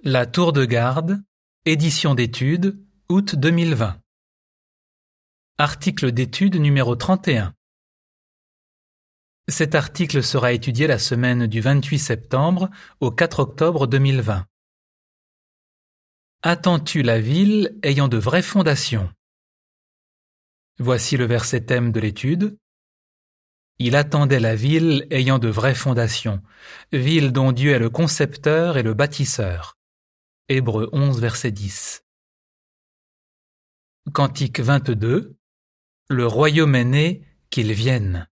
La Tour de Garde, édition d'études, août 2020. Article d'étude numéro 31. Cet article sera étudié la semaine du 28 septembre au 4 octobre 2020. Attends-tu la ville ayant de vraies fondations? Voici le verset thème de l'étude. Il attendait la ville ayant de vraies fondations, ville dont Dieu est le concepteur et le bâtisseur. Hébreux 11, verset 10. Cantique 22. Le royaume est né, qu'il vienne.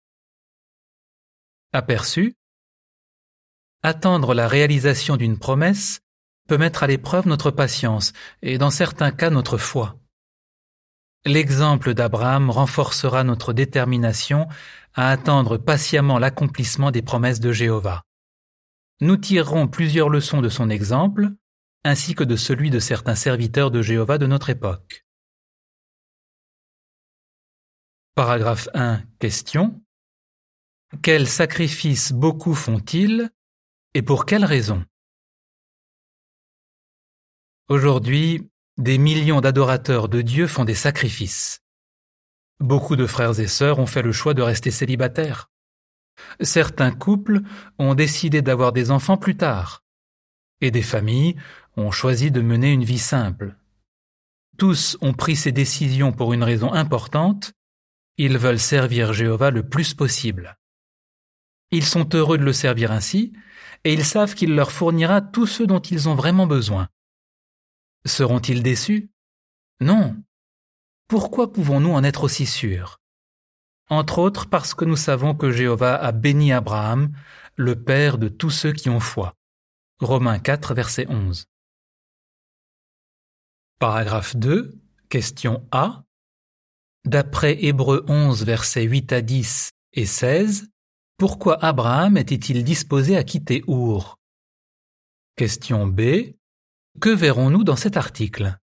Aperçu. Attendre la réalisation d'une promesse peut mettre à l'épreuve notre patience et dans certains cas notre foi. L'exemple d'Abraham renforcera notre détermination à attendre patiemment l'accomplissement des promesses de Jéhovah. Nous tirerons plusieurs leçons de son exemple, ainsi que de celui de certains serviteurs de Jéhovah de notre époque. Paragraphe 1. Question. Quels sacrifices beaucoup font-ils et pour quelles raisons? Aujourd'hui, des millions d'adorateurs de Dieu font des sacrifices. Beaucoup de frères et sœurs ont fait le choix de rester célibataires. Certains couples ont décidé d'avoir des enfants plus tard, et des familles ont choisi de mener une vie simple. Tous ont pris ces décisions pour une raison importante, ils veulent servir Jéhovah le plus possible. Ils sont heureux de le servir ainsi, et ils savent qu'il leur fournira tout ce dont ils ont vraiment besoin. Seront-ils déçus? Non. Pourquoi pouvons-nous en être aussi sûrs? Entre autres parce que nous savons que Jéhovah a béni Abraham, le père de tous ceux qui ont foi. Romains 4, verset 11. Paragraphe 2, question A. D'après Hébreux 11, versets 8 à 10 et 16, pourquoi Abraham était-il disposé à quitter Our? Question B. Que verrons-nous dans cet article?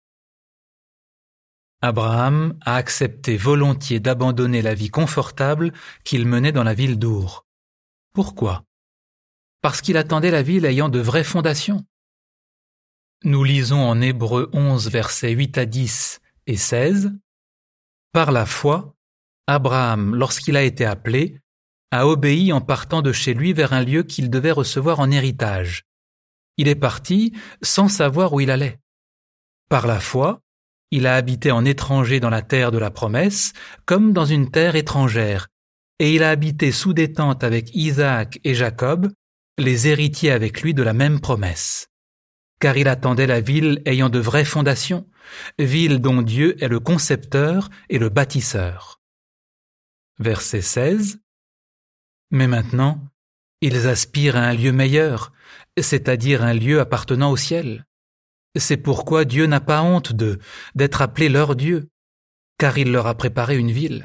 Abraham a accepté volontiers d'abandonner la vie confortable qu'il menait dans la ville d'Our. Pourquoi? Parce qu'il attendait la ville ayant de vraies fondations. Nous lisons en Hébreux 11, versets 8 à 10 et 16. Par la foi, Abraham, lorsqu'il a été appelé, a obéi en partant de chez lui vers un lieu qu'il devait recevoir en héritage. Il est parti sans savoir où il allait. Par la foi, il a habité en étranger dans la terre de la promesse, comme dans une terre étrangère, et il a habité sous des tentes avec Isaac et Jacob, les héritiers avec lui de la même promesse. Car il attendait la ville ayant de vraies fondations, ville dont Dieu est le concepteur et le bâtisseur. Verset 16. Mais maintenant, ils aspirent à un lieu meilleur, c'est-à-dire un lieu appartenant au ciel. C'est pourquoi Dieu n'a pas honte d'être appelé leur Dieu, car il leur a préparé une ville.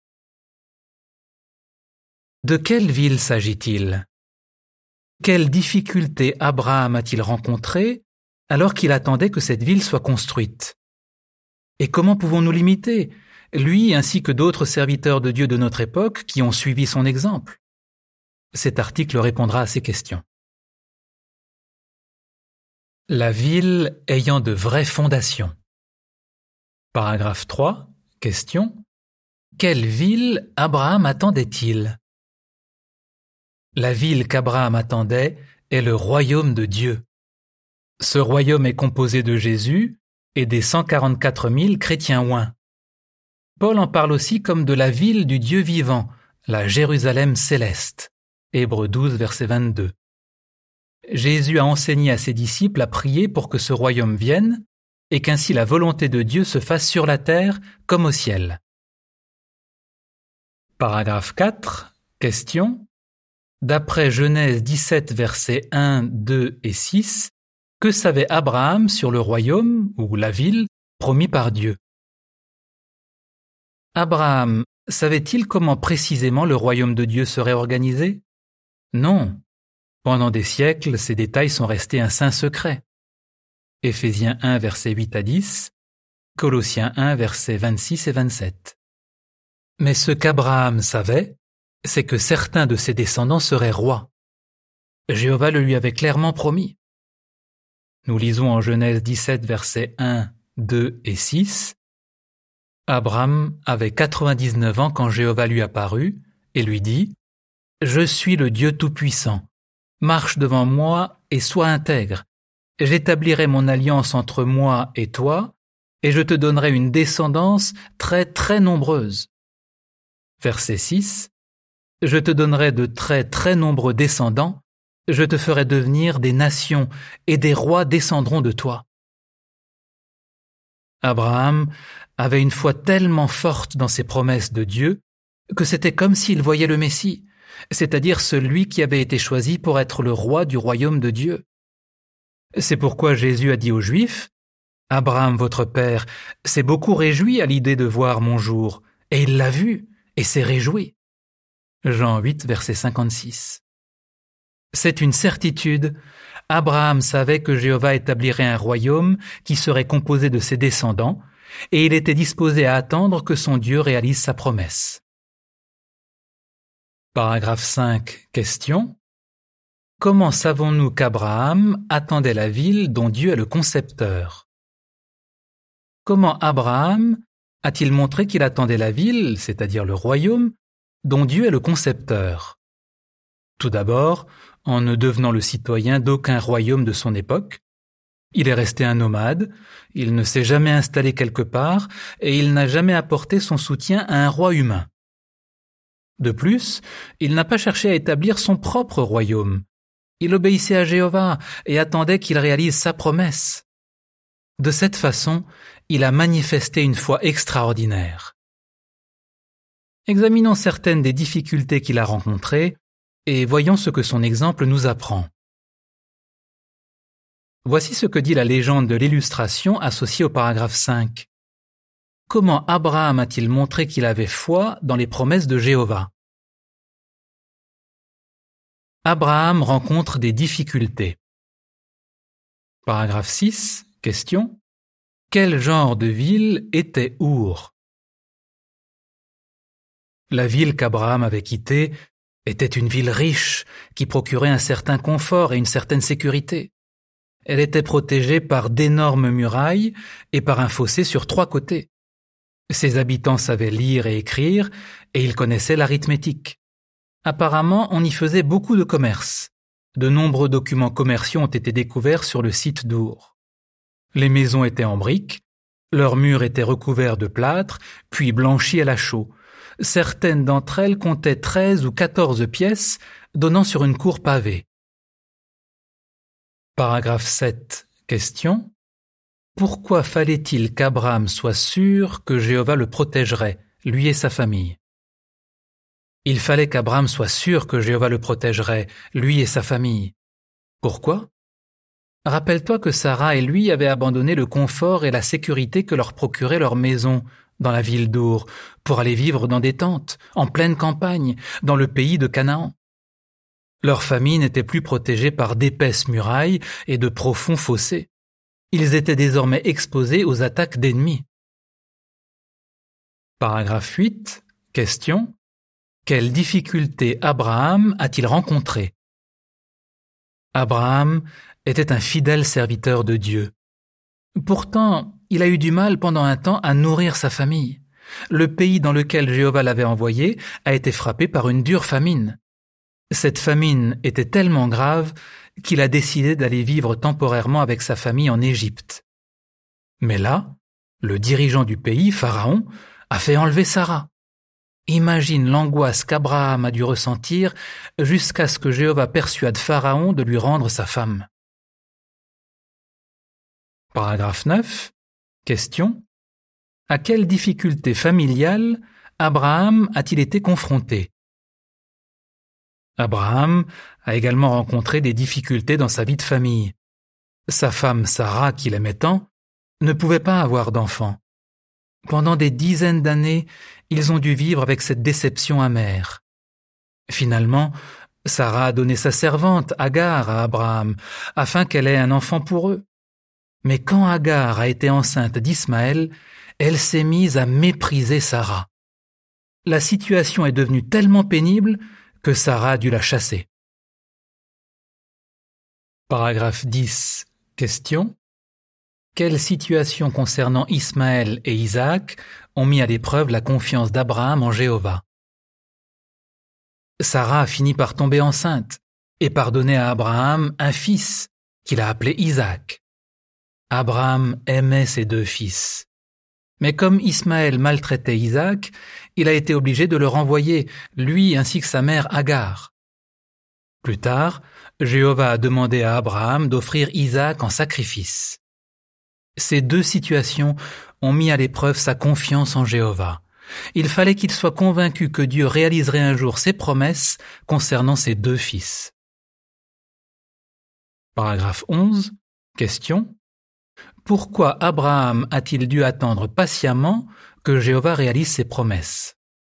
De quelle ville s'agit-il? Quelles difficultés Abraham a-t-il rencontrées alors qu'il attendait que cette ville soit construite? Et comment pouvons-nous l'imiter, lui ainsi que d'autres serviteurs de Dieu de notre époque qui ont suivi son exemple? Cet article répondra à ces questions. La ville ayant de vraies fondations. Paragraphe 3. Question. Quelle ville Abraham attendait-il? La ville qu'Abraham attendait est le royaume de Dieu. Ce royaume est composé de Jésus et des 144 000 chrétiens oints. Paul en parle aussi comme de la ville du Dieu vivant, la Jérusalem céleste. Hébreux 12, verset 22. Jésus a enseigné à ses disciples à prier pour que ce royaume vienne et qu'ainsi la volonté de Dieu se fasse sur la terre comme au ciel. Paragraphe 4. Question. D'après Genèse 17, versets 1, 2 et 6, que savait Abraham sur le royaume, ou la ville, promis par Dieu? Abraham savait-il comment précisément le royaume de Dieu serait organisé? Non. Pendant des siècles, ces détails sont restés un saint secret. Éphésiens 1, versets 8 à 10, Colossiens 1, versets 26 et 27. Mais ce qu'Abraham savait, c'est que certains de ses descendants seraient rois. Jéhovah le lui avait clairement promis. Nous lisons en Genèse 17, versets 1, 2 et 6. Abraham avait 99 ans quand Jéhovah lui apparut et lui dit « Je suis le Dieu Tout-Puissant. Marche devant moi et sois intègre. J'établirai mon alliance entre moi et toi, et je te donnerai une descendance très très nombreuse. » Verset 6. Je te donnerai de très très nombreux descendants, je te ferai devenir des nations, et des rois descendront de toi. Abraham avait une foi tellement forte dans ses promesses de Dieu que c'était comme s'il voyait le Messie, c'est-à-dire celui qui avait été choisi pour être le roi du royaume de Dieu. C'est pourquoi Jésus a dit aux Juifs « Abraham, votre père, s'est beaucoup réjoui à l'idée de voir mon jour, et il l'a vu, et s'est réjoui. » Jean 8, verset 56. C'est une certitude. Abraham savait que Jéhovah établirait un royaume qui serait composé de ses descendants, et il était disposé à attendre que son Dieu réalise sa promesse. Paragraphe 5. Question. Comment savons-nous qu'Abraham attendait la ville dont Dieu est le concepteur? Comment Abraham a-t-il montré qu'il attendait la ville, c'est-à-dire le royaume, dont Dieu est le concepteur? Tout d'abord, en ne devenant le citoyen d'aucun royaume de son époque, il est resté un nomade, il ne s'est jamais installé quelque part et il n'a jamais apporté son soutien à un roi humain. De plus, il n'a pas cherché à établir son propre royaume. Il obéissait à Jéhovah et attendait qu'il réalise sa promesse. De cette façon, il a manifesté une foi extraordinaire. Examinons certaines des difficultés qu'il a rencontrées et voyons ce que son exemple nous apprend. Voici ce que dit la légende de l'illustration associée au paragraphe 5. Comment Abraham a-t-il montré qu'il avait foi dans les promesses de Jéhovah? Abraham rencontre des difficultés. Paragraphe 6. Question. Quel genre de ville était Our? La ville qu'Abraham avait quittée était une ville riche qui procurait un certain confort et une certaine sécurité. Elle était protégée par d'énormes murailles et par un fossé sur 3 côtés. Ses habitants savaient lire et écrire et ils connaissaient l'arithmétique. Apparemment, on y faisait beaucoup de commerce. De nombreux documents commerciaux ont été découverts sur le site d'Our. Les maisons étaient en briques, leurs murs étaient recouverts de plâtre, puis blanchis à la chaux. Certaines d'entre elles comptaient 13 ou 14 pièces, donnant sur une cour pavée. Paragraphe 7. Question. Pourquoi fallait-il qu'Abraham soit sûr que Jéhovah le protégerait, lui et sa famille? Il fallait qu'Abraham soit sûr que Jéhovah le protégerait, lui et sa famille. Pourquoi? Rappelle-toi que Sarah et lui avaient abandonné le confort et la sécurité que leur procurait leur maison dans la ville d'Our pour aller vivre dans des tentes, en pleine campagne, dans le pays de Canaan. Leur famille n'était plus protégée par d'épaisses murailles et de profonds fossés. Ils étaient désormais exposés aux attaques d'ennemis. Paragraphe 8. Question. Quelles difficultés Abraham a-t-il rencontrées? Abraham était un fidèle serviteur de Dieu. Pourtant, il a eu du mal pendant un temps à nourrir sa famille. Le pays dans lequel Jéhovah l'avait envoyé a été frappé par une dure famine. Cette famine était tellement grave qu'il a décidé d'aller vivre temporairement avec sa famille en Égypte. Mais là, le dirigeant du pays, Pharaon, a fait enlever Sarah. Imagine l'angoisse qu'Abraham a dû ressentir jusqu'à ce que Jéhovah persuade Pharaon de lui rendre sa femme. Paragraphe 9. Question. À quelle difficulté familiale Abraham a-t-il été confronté? Abraham a également rencontré des difficultés dans sa vie de famille. Sa femme Sarah, qu'il aimait tant, ne pouvait pas avoir d'enfants. Pendant des dizaines d'années, ils ont dû vivre avec cette déception amère. Finalement, Sarah a donné sa servante, Agar, à Abraham, afin qu'elle ait un enfant pour eux. Mais quand Agar a été enceinte d'Ismaël, elle s'est mise à mépriser Sarah. La situation est devenue tellement pénible que Sarah a dû la chasser. Paragraphe 10. Question. Quelles situations concernant Ismaël et Isaac ont mis à l'épreuve la confiance d'Abraham en Jéhovah? Sarah a fini par tomber enceinte et par donner à Abraham un fils qu'il a appelé Isaac. Abraham aimait ses 2 fils. Mais comme Ismaël maltraitait Isaac, il a été obligé de le renvoyer, lui ainsi que sa mère Agar. Plus tard, Jéhovah a demandé à Abraham d'offrir Isaac en sacrifice. Ces 2 situations ont mis à l'épreuve sa confiance en Jéhovah. Il fallait qu'il soit convaincu que Dieu réaliserait un jour ses promesses concernant ses 2 fils. Paragraphe 11. Question. Pourquoi Abraham a-t-il dû attendre patiemment que Jéhovah réalise ses promesses?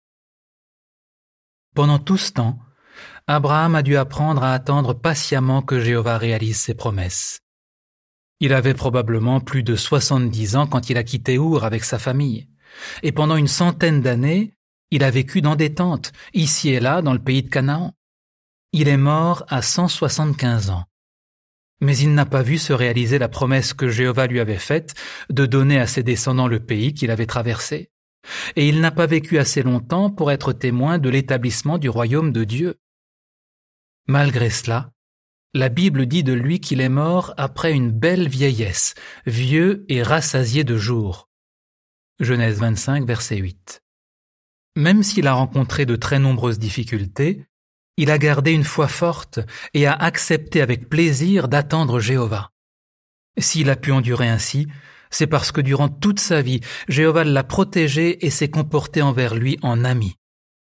Pendant tout ce temps, Abraham a dû apprendre à attendre patiemment que Jéhovah réalise ses promesses. Il avait probablement plus de 70 ans quand il a quitté Our avec sa famille. Et pendant une centaine d'années, il a vécu dans des tentes, ici et là, dans le pays de Canaan. Il est mort à 175 ans. Mais il n'a pas vu se réaliser la promesse que Jéhovah lui avait faite de donner à ses descendants le pays qu'il avait traversé. Et il n'a pas vécu assez longtemps pour être témoin de l'établissement du royaume de Dieu. Malgré cela, la Bible dit de lui qu'il est mort après une belle vieillesse, vieux et rassasié de jours. Genèse 25, verset 8. Même s'il a rencontré de très nombreuses difficultés, il a gardé une foi forte et a accepté avec plaisir d'attendre Jéhovah. S'il a pu endurer ainsi, c'est parce que durant toute sa vie, Jéhovah l'a protégé et s'est comporté envers lui en ami.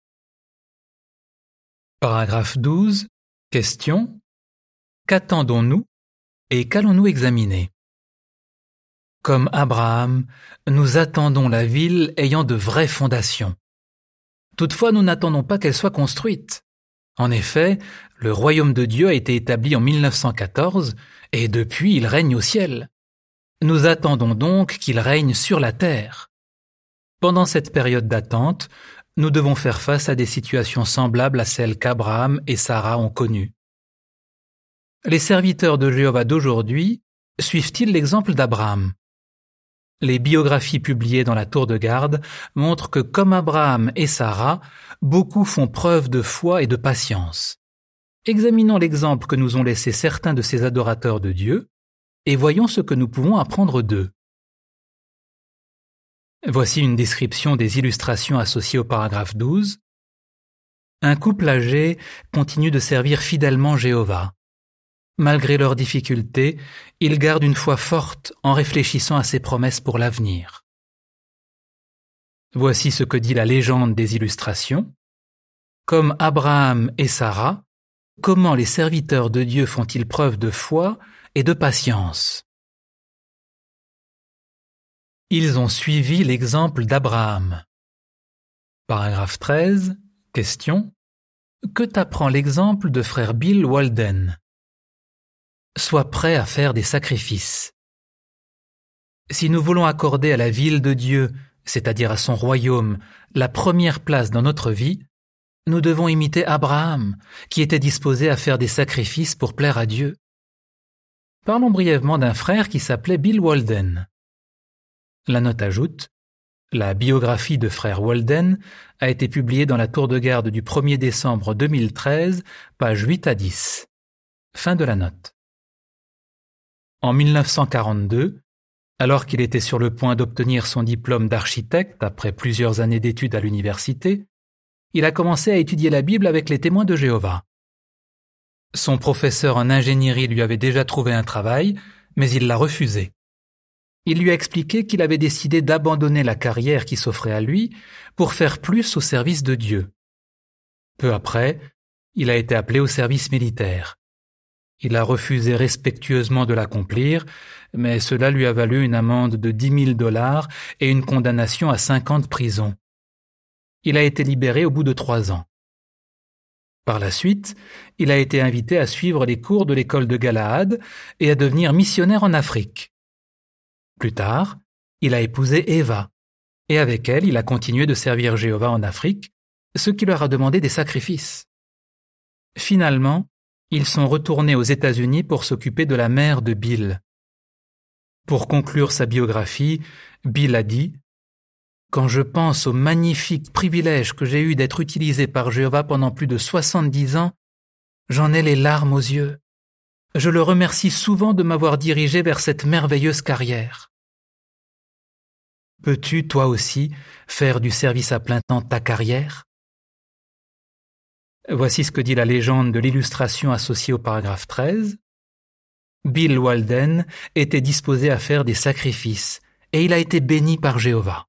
Paragraphe 12. Question. Qu'attendons-nous et qu'allons-nous examiner? Comme Abraham, nous attendons la ville ayant de vraies fondations. Toutefois, nous n'attendons pas qu'elle soit construite. En effet, le royaume de Dieu a été établi en 1914 et depuis il règne au ciel. Nous attendons donc qu'il règne sur la terre. Pendant cette période d'attente, nous devons faire face à des situations semblables à celles qu'Abraham et Sarah ont connues. Les serviteurs de Jéhovah d'aujourd'hui suivent-ils l'exemple d'Abraham? Les biographies publiées dans la tour de garde montrent que, comme Abraham et Sarah, beaucoup font preuve de foi et de patience. Examinons l'exemple que nous ont laissé certains de ces adorateurs de Dieu et voyons ce que nous pouvons apprendre d'eux. Voici une description des illustrations associées au paragraphe 12. Un couple âgé continue de servir fidèlement Jéhovah. Malgré leurs difficultés, ils gardent une foi forte en réfléchissant à ses promesses pour l'avenir. Voici ce que dit la légende des illustrations. Comme Abraham et Sarah, comment les serviteurs de Dieu font-ils preuve de foi et de patience? Ils ont suivi l'exemple d'Abraham. Paragraphe 13. Question. Que t'apprend l'exemple de frère Bill Walden? Sois prêt à faire des sacrifices. Si nous voulons accorder à la ville de Dieu, c'est-à-dire à son royaume, la première place dans notre vie, nous devons imiter Abraham, qui était disposé à faire des sacrifices pour plaire à Dieu. Parlons brièvement d'un frère qui s'appelait Bill Walden. La note ajoute, la biographie de frère Walden a été publiée dans la tour de garde du 1er décembre 2013, pages 8 à 10. Fin de la note. En 1942, alors qu'il était sur le point d'obtenir son diplôme d'architecte après plusieurs années d'études à l'université, il a commencé à étudier la Bible avec les témoins de Jéhovah. Son professeur en ingénierie lui avait déjà trouvé un travail, mais il l'a refusé. Il lui a expliqué qu'il avait décidé d'abandonner la carrière qui s'offrait à lui pour faire plus au service de Dieu. Peu après, il a été appelé au service militaire. Il a refusé respectueusement de l'accomplir, mais cela lui a valu une amende de $10 000 et une condamnation à 5 ans de prison. Il a été libéré au bout de 3 ans. Par la suite, il a été invité à suivre les cours de l'école de Galaad et à devenir missionnaire en Afrique. Plus tard, il a épousé Eva, et avec elle, il a continué de servir Jéhovah en Afrique, ce qui leur a demandé des sacrifices. Finalement, ils sont retournés aux États-Unis pour s'occuper de la mère de Bill. Pour conclure sa biographie, Bill a dit « Quand je pense au magnifique privilège que j'ai eu d'être utilisé par Jéhovah pendant plus de 70 ans, j'en ai les larmes aux yeux. Je le remercie souvent de m'avoir dirigé vers cette merveilleuse carrière. » Peux-tu, toi aussi, faire du service à plein temps ta carrière? Voici ce que dit la légende de l'illustration associée au paragraphe 13. Bill Walden était disposé à faire des sacrifices et il a été béni par Jéhovah.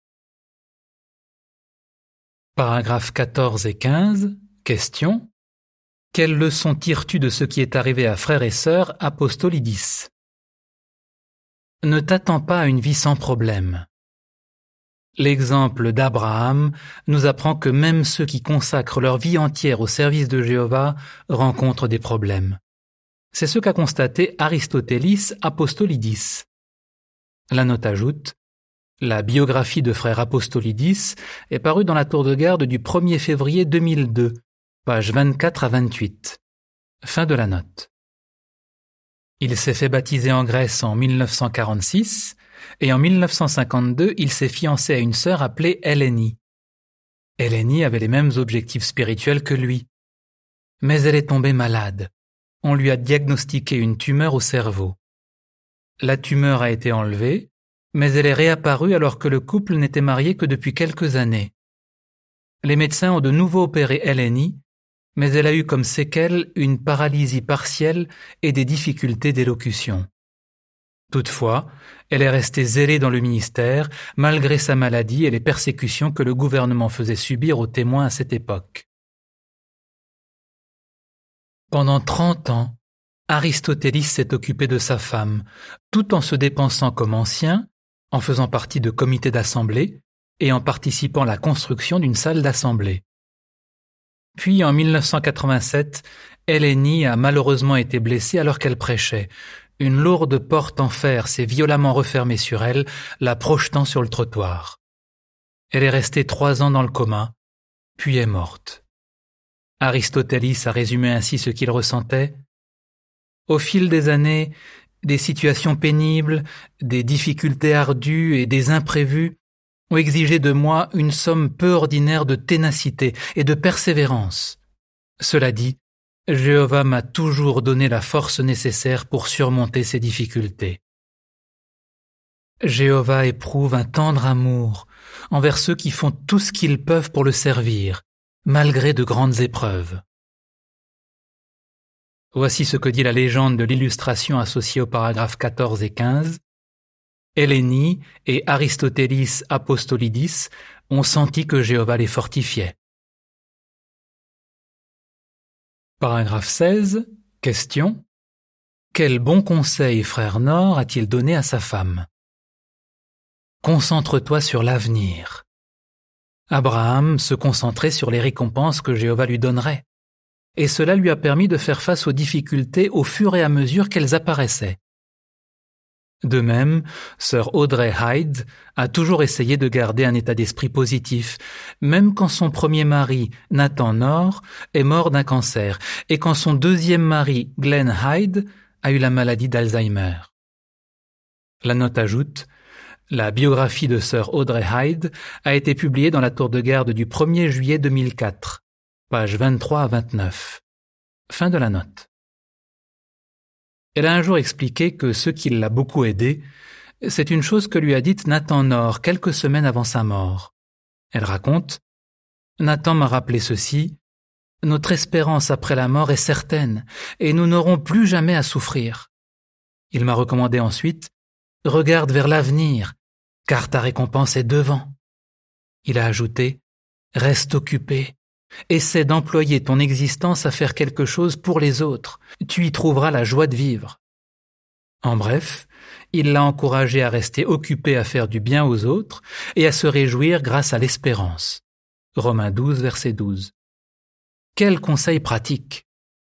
Paragraphes 14 et 15. Question. Quelle leçon tires-tu de ce qui est arrivé à frères et sœurs Apostolidis? Ne t'attends pas à une vie sans problème. L'exemple d'Abraham nous apprend que même ceux qui consacrent leur vie entière au service de Jéhovah rencontrent des problèmes. C'est ce qu'a constaté Aristotélis Apostolidis. La note ajoute « La biographie de frère Apostolidis est parue dans la tour de garde du 1er février 2002, pages 24 à 28. » Fin de la note. Il s'est fait baptiser en Grèce en 1946 et en 1952, il s'est fiancé à une sœur appelée Hélénie. Hélénie avait les mêmes objectifs spirituels que lui. Mais elle est tombée malade. On lui a diagnostiqué une tumeur au cerveau. La tumeur a été enlevée, mais elle est réapparue alors que le couple n'était marié que depuis quelques années. Les médecins ont de nouveau opéré Hélénie, mais elle a eu comme séquelle une paralysie partielle et des difficultés d'élocution. Toutefois, elle est restée zélée dans le ministère, malgré sa maladie et les persécutions que le gouvernement faisait subir aux témoins à cette époque. Pendant 30 ans, Aristotélis s'est occupé de sa femme, tout en se dépensant comme ancien, en faisant partie de comités d'assemblée et en participant à la construction d'une salle d'assemblée. Puis, en 1987, Hélénie a malheureusement été blessée alors qu'elle prêchait. Une lourde porte en fer s'est violemment refermée sur elle, la projetant sur le trottoir. Elle est restée 3 ans dans le coma, puis est morte. Aristotélis a résumé ainsi ce qu'il ressentait. Au fil des années, des situations pénibles, des difficultés ardues et des imprévus ont exigé de moi une somme peu ordinaire de ténacité et de persévérance. Cela dit, Jéhovah m'a toujours donné la force nécessaire pour surmonter ces difficultés. Jéhovah éprouve un tendre amour envers ceux qui font tout ce qu'ils peuvent pour le servir, malgré de grandes épreuves. Voici ce que dit la légende de l'illustration associée aux paragraphes 14 et 15. Hélénie et Aristotélis Apostolidis ont senti que Jéhovah les fortifiait. Paragraphe 16. Question. Quel bon conseil frère Nord a-t-il donné à sa femme? Concentre-toi sur l'avenir. Abraham se concentrait sur les récompenses que Jéhovah lui donnerait, et cela lui a permis de faire face aux difficultés au fur et à mesure qu'elles apparaissaient. De même, sœur Audrey Hyde a toujours essayé de garder un état d'esprit positif, même quand son premier mari, Nathan Nord, est mort d'un cancer, et quand son deuxième mari, Glenn Hyde, a eu la maladie d'Alzheimer. La note ajoute « La biographie de sœur Audrey Hyde a été publiée dans la tour de garde du 1er juillet 2004, pages 23 à 29. » Fin de la note. Elle a un jour expliqué que ce qui l'a beaucoup aidé, c'est une chose que lui a dite Nathan Nord quelques semaines avant sa mort. Elle raconte « Nathan m'a rappelé ceci, notre espérance après la mort est certaine et nous n'aurons plus jamais à souffrir. » Il m'a recommandé ensuite « Regarde vers l'avenir, car ta récompense est devant. » Il a ajouté « Reste occupé. Essaie d'employer ton existence à faire quelque chose pour les autres. Tu y trouveras la joie de vivre. » En bref, il l'a encouragé à rester occupé à faire du bien aux autres et à se réjouir grâce à l'espérance. Romains 12, verset 12. Quel conseil pratique!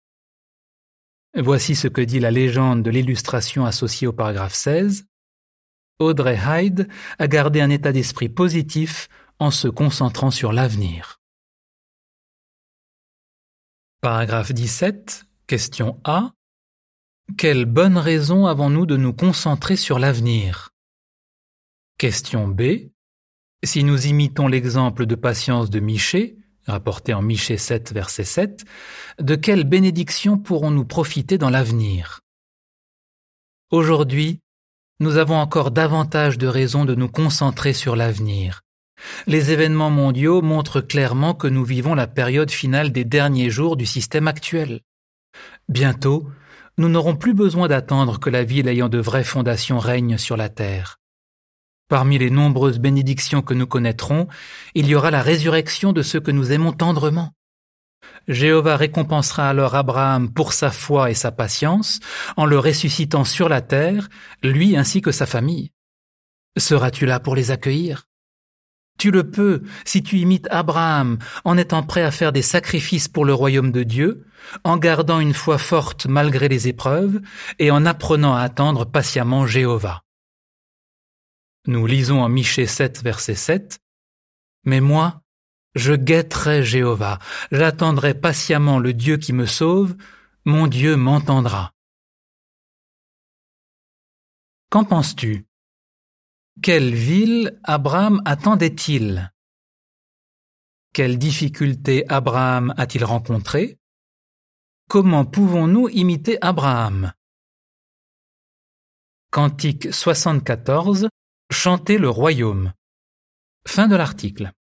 Voici ce que dit la légende de l'illustration associée au paragraphe 16. Audrey Hyde a gardé un état d'esprit positif en se concentrant sur l'avenir. Paragraphe 17. Question A. Quelle bonne raison avons-nous de nous concentrer sur l'avenir? Question B. Si nous imitons l'exemple de patience de Michée, rapporté en Michée 7, verset 7, de quelle bénédiction pourrons-nous profiter dans l'avenir? Aujourd'hui, nous avons encore davantage de raisons de nous concentrer sur l'avenir. Les événements mondiaux montrent clairement que nous vivons la période finale des derniers jours du système actuel. Bientôt, nous n'aurons plus besoin d'attendre que la ville ayant de vraies fondations règne sur la terre. Parmi les nombreuses bénédictions que nous connaîtrons, il y aura la résurrection de ceux que nous aimons tendrement. Jéhovah récompensera alors Abraham pour sa foi et sa patience, en le ressuscitant sur la terre, lui ainsi que sa famille. Seras-tu là pour les accueillir? Tu le peux si tu imites Abraham en étant prêt à faire des sacrifices pour le royaume de Dieu, en gardant une foi forte malgré les épreuves et en apprenant à attendre patiemment Jéhovah. Nous lisons en Michée 7, verset 7, « Mais moi, je guetterai Jéhovah, j'attendrai patiemment le Dieu qui me sauve, mon Dieu m'entendra. » Qu'en penses-tu? Quelle ville Abraham attendait-il? Quelles difficultés Abraham a-t-il rencontrées? Comment pouvons-nous imiter Abraham? Cantique 74, Chanter le royaume. Fin de l'article.